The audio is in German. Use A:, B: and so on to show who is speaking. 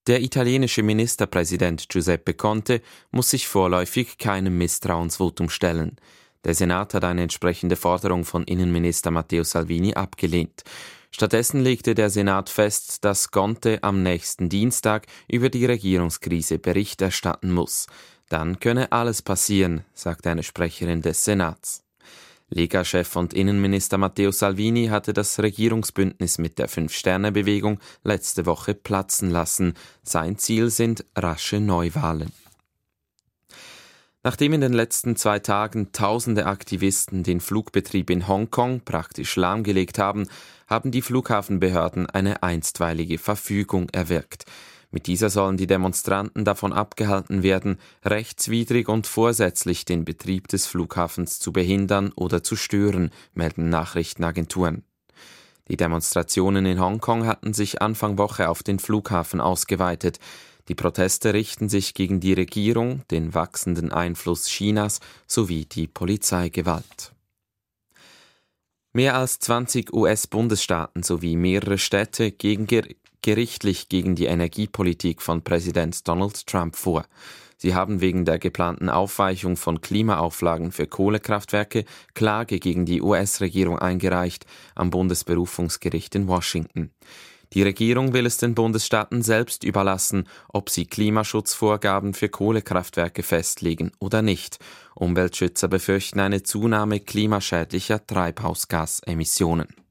A: Der italienische Ministerpräsident Giuseppe Conte muss sich vorläufig keinem Misstrauensvotum stellen. Der Senat hat eine entsprechende Forderung von Innenminister Matteo Salvini abgelehnt. Stattdessen legte der Senat fest, dass Conte am nächsten Dienstag über die Regierungskrise Bericht erstatten muss. Dann könne alles passieren, sagte eine Sprecherin des Senats. Lega-Chef und Innenminister Matteo Salvini hatte das Regierungsbündnis mit der Fünf-Sterne-Bewegung letzte Woche platzen lassen. Sein Ziel sind rasche Neuwahlen. Nachdem in den letzten 2 Tagen tausende Aktivisten den Flugbetrieb in Hongkong praktisch lahmgelegt haben, haben die Flughafenbehörden eine einstweilige Verfügung erwirkt. Mit dieser sollen die Demonstranten davon abgehalten werden, rechtswidrig und vorsätzlich den Betrieb des Flughafens zu behindern oder zu stören, melden Nachrichtenagenturen. Die Demonstrationen in Hongkong hatten sich Anfang Woche auf den Flughafen ausgeweitet. Die Proteste richten sich gegen die Regierung, den wachsenden Einfluss Chinas sowie die Polizeigewalt. Mehr als 20 US-Bundesstaaten sowie mehrere Städte gehen gerichtlich gegen die Energiepolitik von Präsident Donald Trump vor. Sie haben wegen der geplanten Aufweichung von Klimaauflagen für Kohlekraftwerke Klage gegen die US-Regierung eingereicht am Bundesberufungsgericht in Washington. Die Regierung will es den Bundesstaaten selbst überlassen, ob sie Klimaschutzvorgaben für Kohlekraftwerke festlegen oder nicht. Umweltschützer befürchten eine Zunahme klimaschädlicher Treibhausgasemissionen.